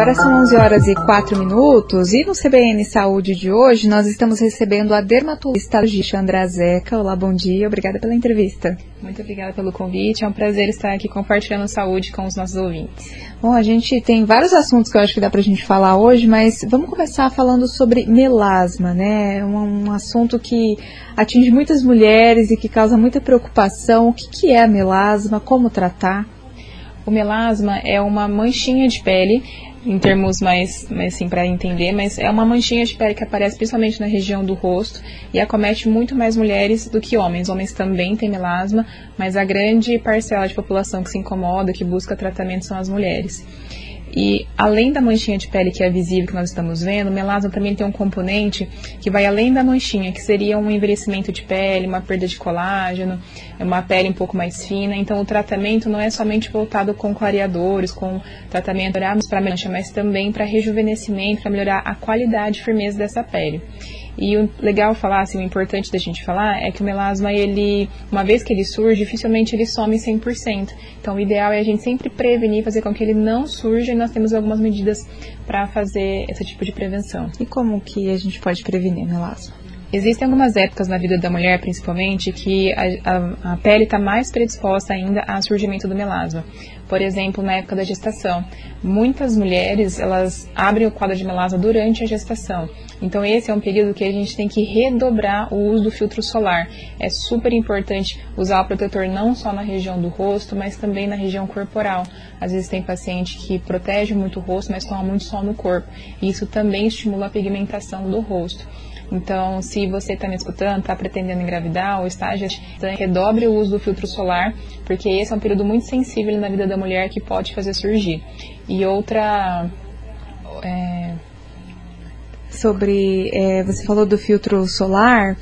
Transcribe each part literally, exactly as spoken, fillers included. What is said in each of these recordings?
Agora são onze horas e quatro minutos e no C B N Saúde de hoje nós estamos recebendo a dermatologista Andrea Zeca. Olá, bom dia, obrigada pela entrevista. Muito obrigada pelo convite, é um prazer estar aqui compartilhando saúde com os nossos ouvintes. Bom, a gente tem vários assuntos que eu acho que dá pra gente falar hoje, mas vamos começar falando sobre melasma, né? Um, um assunto que atinge muitas mulheres e que causa muita preocupação. O que, que é a melasma? Como tratar? O melasma é uma manchinha de pele, em termos mais, mais assim, para entender, mas é uma manchinha de pele que aparece principalmente na região do rosto e acomete muito mais mulheres do que homens. Homens também têm melasma, mas a grande parcela de população que se incomoda, que busca tratamento, são as mulheres. E além da manchinha de pele que é visível, que nós estamos vendo, o melasma também tem um componente que vai além da manchinha, que seria um envelhecimento de pele, uma perda de colágeno, uma pele um pouco mais fina. Então o tratamento não é somente voltado com clareadores, com tratamento para mancha, mas também para rejuvenescimento, para melhorar a qualidade e firmeza dessa pele. E o legal falar, assim, o importante da gente falar é que o melasma, ele, uma vez que ele surge, dificilmente ele some cem por cento. Então o ideal é a gente sempre prevenir, fazer com que ele não surja, e nós temos algumas medidas para fazer esse tipo de prevenção. E como que a gente pode prevenir melasma? Existem algumas épocas na vida da mulher, principalmente, que a, a, a pele está mais predisposta ainda ao surgimento do melasma. Por exemplo, na época da gestação. Muitas mulheres, elas abrem o quadro de melasma durante a gestação. Então esse é um período que a gente tem que redobrar o uso do filtro solar. É super importante usar o protetor não só na região do rosto, mas também na região corporal. Às vezes tem paciente que protege muito o rosto, mas toma muito sol no corpo. E isso também estimula a pigmentação do rosto. Então, se você está me escutando, está pretendendo engravidar ou está gestante, redobre o uso do filtro solar, porque esse é um período muito sensível na vida da mulher que pode fazer surgir. E outra... É... Sobre, é, você falou do filtro solar,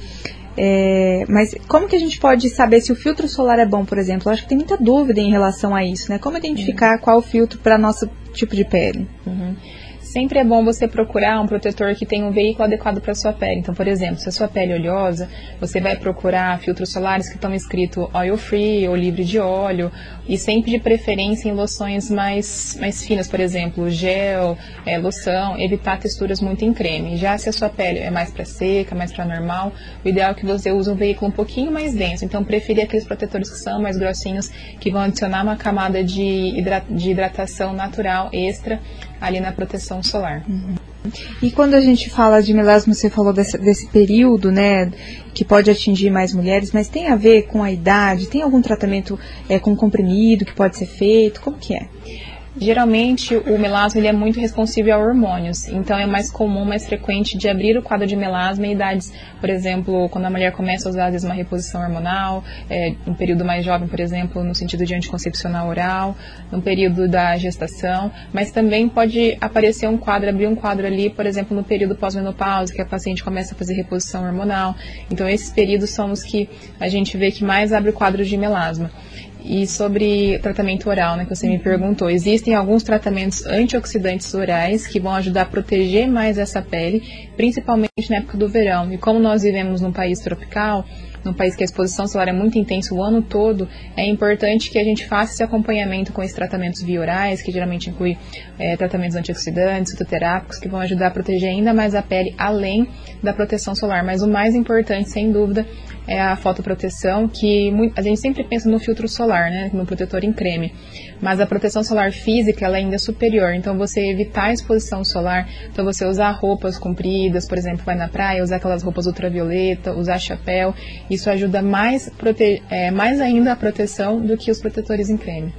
é, mas como que a gente pode saber se o filtro solar é bom, por exemplo? Eu acho que tem muita dúvida em relação a isso, né? Como identificar uhum. qual filtro para nosso tipo de pele? Uhum. Sempre é bom você procurar um protetor que tenha um veículo adequado para a sua pele. Então, por exemplo, se a sua pele é oleosa, você vai procurar filtros solares que estão escrito oil free ou livre de óleo, e sempre de preferência em loções mais, mais finas, por exemplo, gel, é, loção, evitar texturas muito em creme. Já se a sua pele é mais para seca, mais para normal, o ideal é que você use um veículo um pouquinho mais denso. Então, prefira aqueles protetores que são mais grossinhos, que vão adicionar uma camada de, hidra- de hidratação natural extra ali na proteção solar. Uhum. E quando a gente fala de melasma, você falou desse, desse período, né, que pode atingir mais mulheres, mas tem a ver com a idade? Tem algum tratamento é, com comprimido que pode ser feito? Como que é? Geralmente o melasma ele é muito responsível a hormônios, então é mais comum, mais frequente de abrir o quadro de melasma em idades, por exemplo, quando a mulher começa a usar às vezes uma reposição hormonal, é, um período mais jovem, por exemplo, no sentido de anticoncepcional oral, no período da gestação, mas também pode aparecer um quadro, abrir um quadro ali, por exemplo, no período pós-menopausa, que a paciente começa a fazer reposição hormonal. Então esses períodos são os que a gente vê que mais abre o quadro de melasma. E sobre tratamento oral, né, que você me perguntou, existem alguns tratamentos antioxidantes orais que vão ajudar a proteger mais essa pele, principalmente na época do verão. E como nós vivemos num país tropical, num país que a exposição solar é muito intensa o ano todo, é importante que a gente faça esse acompanhamento com esses tratamentos biorais, que geralmente inclui é, tratamentos antioxidantes, fitoterápicos, que vão ajudar a proteger ainda mais a pele, além da proteção solar. Mas o mais importante, sem dúvida, é a fotoproteção, que a gente sempre pensa no filtro solar, né, no protetor em creme, mas a proteção solar física ela ainda é superior, então você evitar a exposição solar, então você usar roupas compridas, por exemplo, vai na praia, usar aquelas roupas ultravioleta, usar chapéu, isso ajuda mais, prote- é, mais ainda a proteção do que os protetores em creme.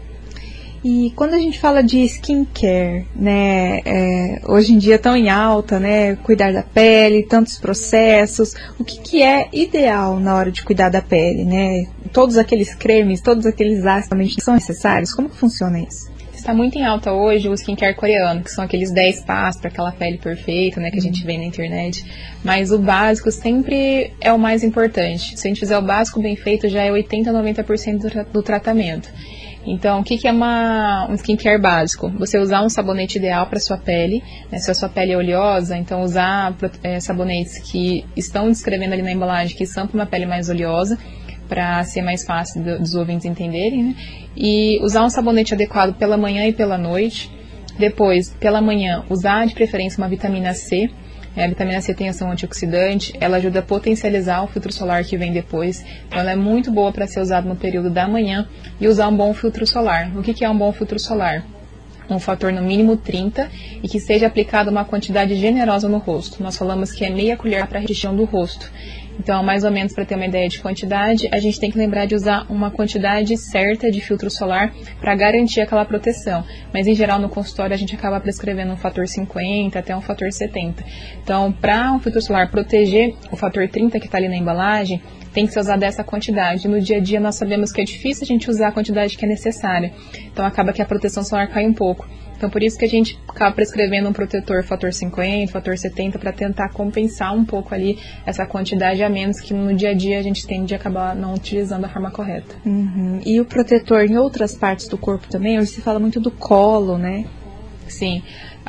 E quando a gente fala de skincare, né, é, hoje em dia tão em alta, né, cuidar da pele, tantos processos, o que, que é ideal na hora de cuidar da pele, né? Todos aqueles cremes, todos aqueles ácidos são necessários? Como que funciona isso? Está muito em alta hoje o skincare coreano, que são aqueles dez passos para aquela pele perfeita, né, que a gente vê na internet. Mas o básico sempre é o mais importante. Se a gente fizer o básico bem feito, já é oitenta a noventa por cento do, tra- do tratamento. Então, o que, que é uma, um skincare básico? Você usar um sabonete ideal para a sua pele, né? Se a sua pele é oleosa, então usar é, sabonetes que estão descrevendo ali na embalagem que são para uma pele mais oleosa, para ser mais fácil do, dos ouvintes entenderem, né? E usar um sabonete adequado pela manhã e pela noite. Depois, pela manhã, usar de preferência uma vitamina C. A vitamina C tem ação antioxidante, ela ajuda a potencializar o filtro solar que vem depois. Então ela é muito boa para ser usada no período da manhã e usar um bom filtro solar. O que que é um bom filtro solar? Um fator no mínimo trinta e que seja aplicado uma quantidade generosa no rosto. Nós falamos que é meia colher para a região do rosto. Então, mais ou menos para ter uma ideia de quantidade, a gente tem que lembrar de usar uma quantidade certa de filtro solar para garantir aquela proteção. Mas, em geral, no consultório a gente acaba prescrevendo um fator cinquenta até um fator setenta. Então, para um filtro solar proteger o fator trinta que está ali na embalagem, tem que ser usado essa quantidade. No dia a dia nós sabemos que é difícil a gente usar a quantidade que é necessária. Então acaba que a proteção solar cai um pouco. Então por isso que a gente acaba prescrevendo um protetor fator cinquenta, fator setenta, para tentar compensar um pouco ali essa quantidade a menos que no dia a dia a gente tende a acabar não utilizando da forma correta. Uhum. E o protetor em outras partes do corpo também? Hoje se fala muito do colo, né? Sim.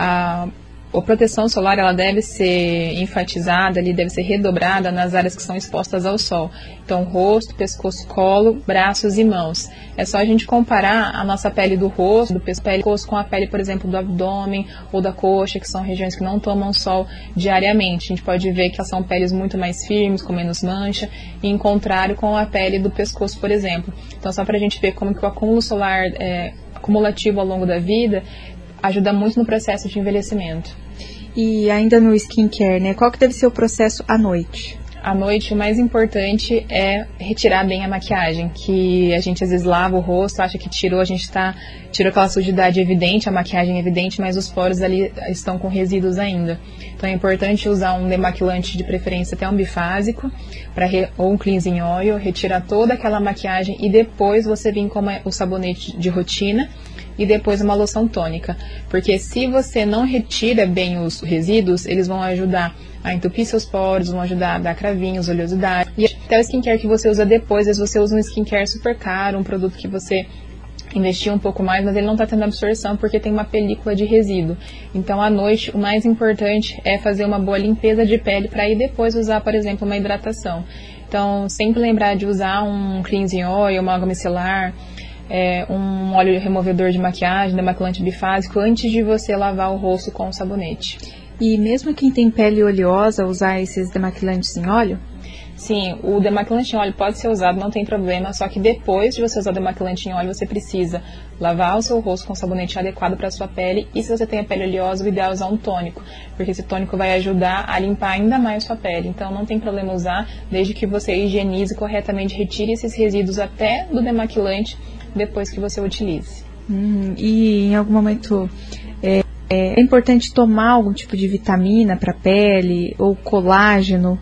A A proteção solar ela deve ser enfatizada, ali, deve ser redobrada nas áreas que são expostas ao sol. Então, rosto, pescoço, colo, braços e mãos. É só a gente comparar a nossa pele do rosto, do pescoço, com a pele, por exemplo, do abdômen ou da coxa, que são regiões que não tomam sol diariamente. A gente pode ver que são peles muito mais firmes, com menos mancha, e em contrário com a pele do pescoço, por exemplo. Então, só para a gente ver como que o acúmulo solar é acumulativo ao longo da vida ajuda muito no processo de envelhecimento. E ainda no skincare, né? Qual que deve ser o processo à noite? À noite, o mais importante é retirar bem a maquiagem, que a gente às vezes lava o rosto, acha que tirou, a gente tá, tirou aquela sujidade evidente, a maquiagem evidente, mas os poros ali estão com resíduos ainda. Então é importante usar um demaquilante, de preferência até um bifásico, pra re, ou um cleansing oil, retirar toda aquela maquiagem e depois você vir com o sabonete de rotina e depois uma loção tônica. Porque se você não retira bem os resíduos, eles vão ajudar a entupir seus poros, vão ajudar a dar cravinhos, oleosidade. E até o skincare que você usa depois, às vezes você usa um skincare super caro, um produto que você investiu um pouco mais, mas ele não está tendo absorção porque tem uma película de resíduo. Então, à noite, o mais importante é fazer uma boa limpeza de pele para aí depois usar, por exemplo, uma hidratação. Então, sempre lembrar de usar um cleansing oil, uma água micelar, É, um óleo removedor de maquiagem, demaquilante bifásico, antes de você lavar o rosto com o sabonete. E mesmo quem tem pele oleosa, usar esses demaquilantes em óleo? Sim, o demaquilante em óleo pode ser usado, não tem problema, só que depois de você usar o demaquilante em óleo, você precisa lavar o seu rosto com sabonete adequado para a sua pele, e se você tem a pele oleosa, o ideal é usar um tônico, porque esse tônico vai ajudar a limpar ainda mais a sua pele. Então não tem problema usar, desde que você higienize corretamente, retire esses resíduos até do demaquilante depois que você utilize. Hum, e em algum momento é, é importante tomar algum tipo de vitamina para a pele ou colágeno?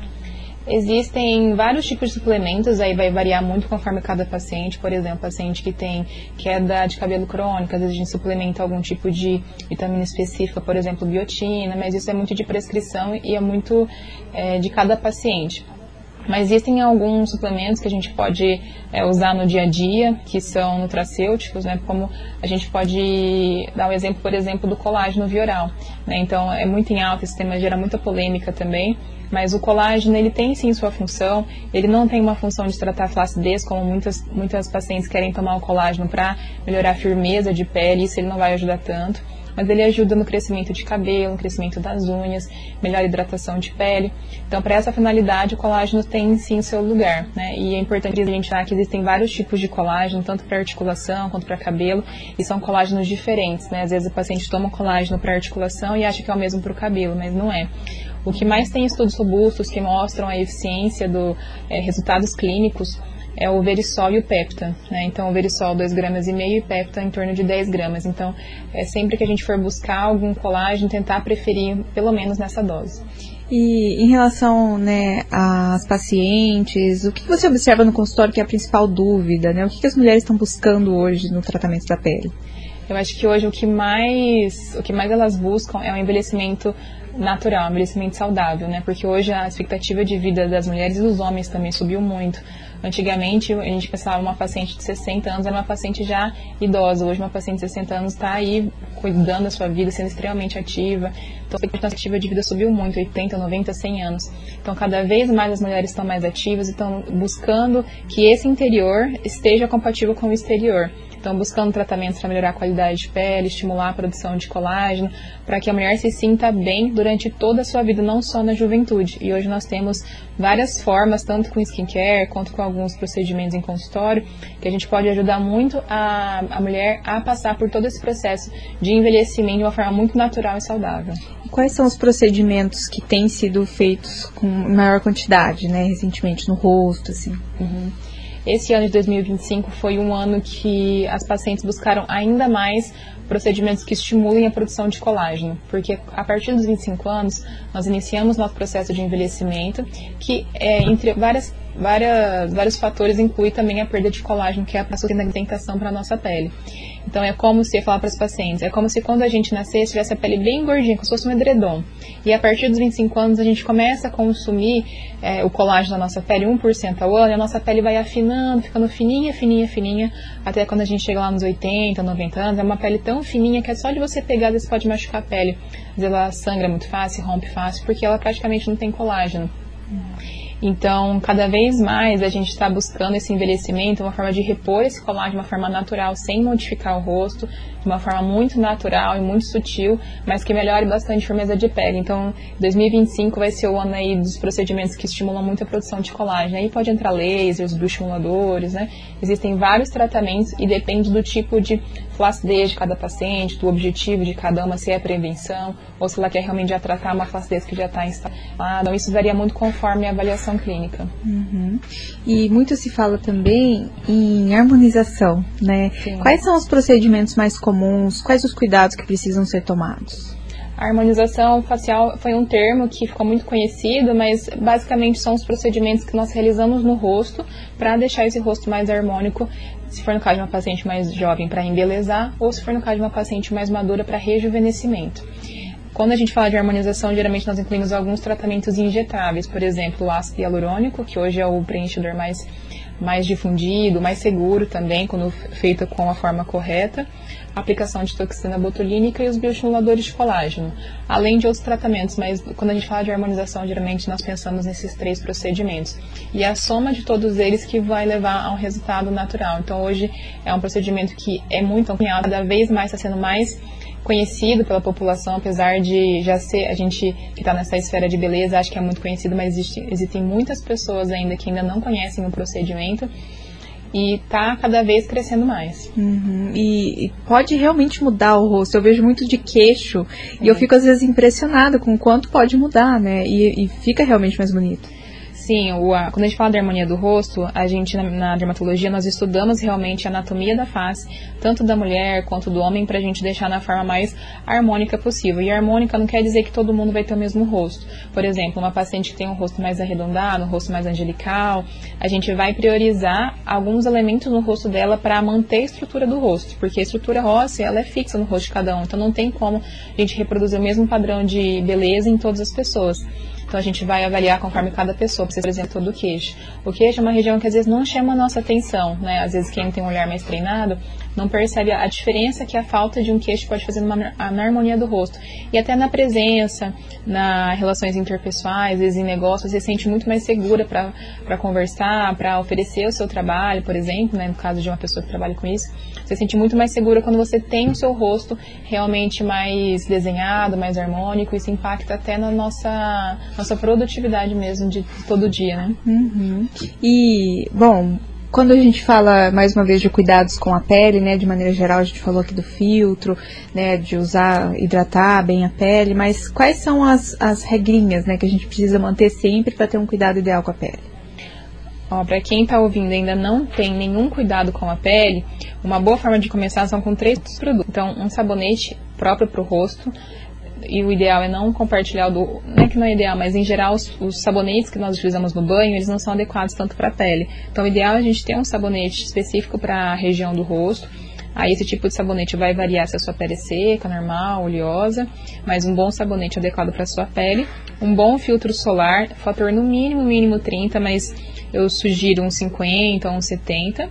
Existem vários tipos de suplementos, aí vai variar muito conforme cada paciente. Por exemplo, paciente que tem queda de cabelo crônica, às vezes a gente suplementa algum tipo de vitamina específica, por exemplo, biotina, mas isso é muito de prescrição e é muito é, de cada paciente. Mas existem alguns suplementos que a gente pode é, usar no dia a dia, que são nutracêuticos, né? Como a gente pode dar um exemplo, por exemplo, do colágeno vioral, né? Então, é muito em alta, esse tema gera muita polêmica também, mas o colágeno, ele tem sim sua função, ele não tem uma função de tratar a flacidez, como muitas, muitas pacientes querem tomar o colágeno para melhorar a firmeza de pele, isso ele não vai ajudar tanto. Mas ele ajuda no crescimento de cabelo, no crescimento das unhas, melhor hidratação de pele. Então, para essa finalidade, o colágeno tem sim seu lugar, né? E é importante a gente falar que existem vários tipos de colágeno, tanto para articulação quanto para cabelo, e são colágenos diferentes, né? Às vezes o paciente toma colágeno para articulação e acha que é o mesmo para o cabelo, mas não é. O que mais tem estudos robustos que mostram a eficiência dos é, resultados clínicos é o Verisol e o Pepta, né? Então o Verisol dois gramas e meio e Pepta em torno de dez gramas. Então, é sempre que a gente for buscar algum colágeno, tentar preferir pelo menos nessa dose. E em relação, né, às pacientes, o que você observa no consultório que é a principal dúvida, né? O que as mulheres estão buscando hoje no tratamento da pele? Eu acho que hoje o que mais, o que mais elas buscam é o envelhecimento natural, um envelhecimento saudável, né? Porque hoje a expectativa de vida das mulheres e dos homens também subiu muito. Antigamente, a gente pensava uma paciente de sessenta anos era uma paciente já idosa. Hoje, uma paciente de sessenta anos está aí cuidando da sua vida, sendo extremamente ativa. Então, a expectativa de vida subiu muito, oitenta, noventa, cem anos. Então, cada vez mais as mulheres estão mais ativas e estão buscando que esse interior esteja compatível com o exterior. Então, buscando tratamentos para melhorar a qualidade de pele, estimular a produção de colágeno, para que a mulher se sinta bem durante toda a sua vida, não só na juventude. E hoje nós temos várias formas, tanto com skincare, quanto com alguns procedimentos em consultório, que a gente pode ajudar muito a, a mulher a passar por todo esse processo de envelhecimento de uma forma muito natural e saudável. Quais são os procedimentos que têm sido feitos com maior quantidade, né, recentemente, no rosto, assim? Uhum. Esse ano de dois mil e vinte e cinco foi um ano que as pacientes buscaram ainda mais procedimentos que estimulem a produção de colágeno, porque a partir dos vinte e cinco anos nós iniciamos nosso processo de envelhecimento, que é, entre várias, várias, vários fatores inclui também a perda de colágeno, que é a sustentação para a nossa pele. Então é como se, eu falar para os pacientes, é como se quando a gente nascesse tivesse a pele bem gordinha, como se fosse um edredom. E a partir dos vinte e cinco anos a gente começa a consumir é, o colágeno da nossa pele um por cento ao ano, e a nossa pele vai afinando, ficando fininha, fininha, fininha, até quando a gente chega lá nos oitenta, noventa anos, é uma pele tão fininha que é só de você pegar, às vezes pode machucar a pele. Às vezes ela sangra muito fácil, rompe fácil, porque ela praticamente não tem colágeno. Então, cada vez mais a gente está buscando esse envelhecimento, uma forma de repor esse colágeno de uma forma natural, sem modificar o rosto, de uma forma muito natural e muito sutil, mas que melhore bastante a firmeza de pele. Então, dois mil e vinte e cinco vai ser o ano aí dos procedimentos que estimulam muito a produção de colágeno. Aí pode entrar lasers, bioestimuladores, né? Existem vários tratamentos e depende do tipo de flacidez de cada paciente, do objetivo de cada uma, se é prevenção ou se ela quer realmente já tratar uma flacidez que já está instalada. Então, isso varia muito conforme a avaliação clínica. Uhum. E muito se fala também em harmonização, né? Sim. Quais são os procedimentos mais comuns? Quais os cuidados que precisam ser tomados? A harmonização facial foi um termo que ficou muito conhecido, mas basicamente são os procedimentos que nós realizamos no rosto para deixar esse rosto mais harmônico, se for no caso de uma paciente mais jovem para embelezar, ou se for no caso de uma paciente mais madura para rejuvenescimento. Quando a gente fala de harmonização, geralmente nós incluímos alguns tratamentos injetáveis, por exemplo, o ácido hialurônico, que hoje é o preenchedor mais, mais difundido, mais seguro também, quando feito com a forma correta, a aplicação de toxina botulínica e os bioestimuladores de colágeno, além de outros tratamentos, mas quando a gente fala de harmonização, geralmente nós pensamos nesses três procedimentos. E a soma de todos eles que vai levar a um resultado natural. Então hoje é um procedimento que é muito ampliado, cada vez mais está sendo mais conhecido pela população, apesar de já ser, a gente que está nessa esfera de beleza, acho que é muito conhecido, mas existe, existem muitas pessoas ainda que ainda não conhecem o procedimento e está cada vez crescendo mais. Uhum. E, e pode realmente mudar o rosto. Eu vejo muito de queixo uhum. e eu fico às vezes impressionada com o quanto pode mudar, né? E, e fica realmente mais bonito. Sim, o, a, quando a gente fala da harmonia do rosto, a gente na, na dermatologia nós estudamos realmente a anatomia da face, tanto da mulher quanto do homem, para a gente deixar na forma mais harmônica possível. E harmônica não quer dizer que todo mundo vai ter o mesmo rosto. Por exemplo, uma paciente que tem um rosto mais arredondado, um rosto mais angelical, a gente vai priorizar alguns elementos no rosto dela para manter a estrutura do rosto, porque a estrutura óssea ela é fixa no rosto de cada um, então não tem como a gente reproduzir o mesmo padrão de beleza em todas as pessoas. Então a gente vai avaliar conforme cada pessoa, por exemplo, todo o queixo. O queixo é uma região que às vezes não chama a nossa atenção, né? Às vezes quem tem um olhar mais treinado não percebe a diferença que a falta de um queixo pode fazer numa, na harmonia do rosto. E até na presença, nas relações interpessoais, às vezes em negócios, você se sente muito mais segura para conversar, para oferecer o seu trabalho, por exemplo, né? No caso de uma pessoa que trabalha com isso, você se sente muito mais segura quando você tem o seu rosto realmente mais desenhado, mais harmônico. Isso impacta até na nossa, nossa produtividade mesmo de todo dia, né? Uhum. E, bom, quando a gente fala, mais uma vez, de cuidados com a pele, né, de maneira geral, a gente falou aqui do filtro, né, de usar, hidratar bem a pele, mas quais são as, as regrinhas, né, que a gente precisa manter sempre para ter um cuidado ideal com a pele? Para quem está ouvindo e ainda não tem nenhum cuidado com a pele, uma boa forma de começar são com três produtos. Então, um sabonete próprio para o rosto, e o ideal é não compartilhar o do... Não é que não é ideal, mas em geral os, os sabonetes que nós utilizamos no banho, eles não são adequados tanto para a pele. Então, o ideal é a gente ter um sabonete específico para a região do rosto. Aí esse tipo de sabonete vai variar se a sua pele é seca, normal, oleosa, mas um bom sabonete adequado para a sua pele. Um bom filtro solar, fator no mínimo, mínimo trinta, mas eu sugiro uns cinquenta, uns setenta.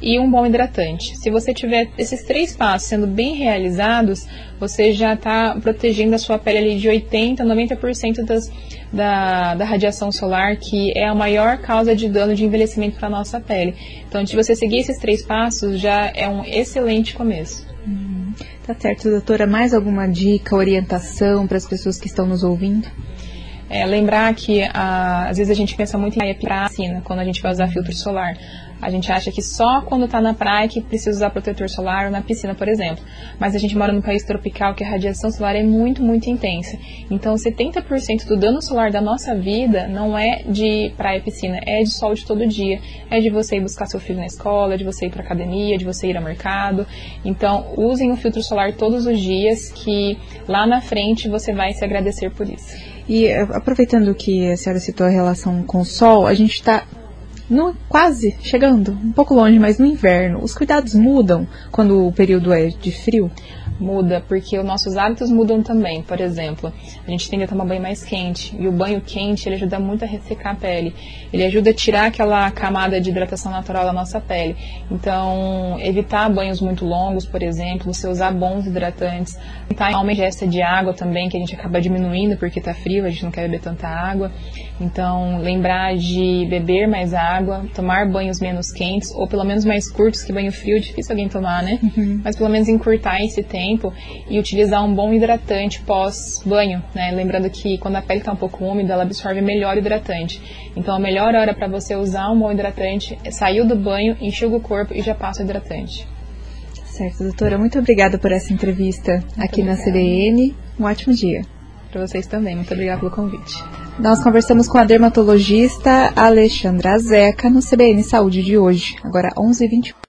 e um bom hidratante. Se você tiver esses três passos sendo bem realizados, você já está protegendo a sua pele ali de oitenta por cento, noventa por cento das, da, da radiação solar, que é a maior causa de dano de envelhecimento para a nossa pele. Então, se você seguir esses três passos, já é um excelente começo. Hum, tá certo, doutora. Mais alguma dica, orientação para as pessoas que estão nos ouvindo? É, lembrar que a, às vezes a gente pensa muito em praia, piscina, quando a gente vai usar filtro solar. A gente acha que só quando está na praia que precisa usar protetor solar ou na piscina, por exemplo. Mas a gente mora num país tropical que a radiação solar é muito, muito intensa. Então, setenta por cento do dano solar da nossa vida não é de praia e piscina, é de sol de todo dia. É de você ir buscar seu filho na escola, é de você ir para academia, é de você ir ao mercado. Então, usem o filtro solar todos os dias, que lá na frente você vai se agradecer por isso. E aproveitando que a senhora citou a relação com o sol, a gente está no, quase chegando, um pouco longe, mas no inverno. Os cuidados mudam quando o período é de frio? Muda, porque os nossos hábitos mudam também. Por exemplo, a gente tende a tomar banho mais quente, e o banho quente ele ajuda muito a ressecar a pele. Ele ajuda a tirar aquela camada de hidratação natural da nossa pele. Então, evitar banhos muito longos, por exemplo, você usar bons hidratantes, tentar uma ingesta de água também, que a gente acaba diminuindo porque está frio, a gente não quer beber tanta água. Então, lembrar de beber mais água, tomar banhos menos quentes, ou pelo menos mais curtos, que banho frio é difícil alguém tomar, né? Uhum. Mas pelo menos encurtar esse tempo e utilizar um bom hidratante pós-banho, né? Lembrando que quando a pele está um pouco úmida, ela absorve melhor o hidratante. Então, a melhor hora para você usar um bom hidratante é sair do banho, enxuga o corpo e já passa o hidratante. Certo, doutora. Muito obrigada por essa entrevista muito aqui obrigada. Na C B N. Um ótimo dia. Para vocês também. Muito obrigada pelo convite. Nós conversamos com a dermatologista Alexandra Zeca no C B N Saúde de hoje, agora onze e vinte e um.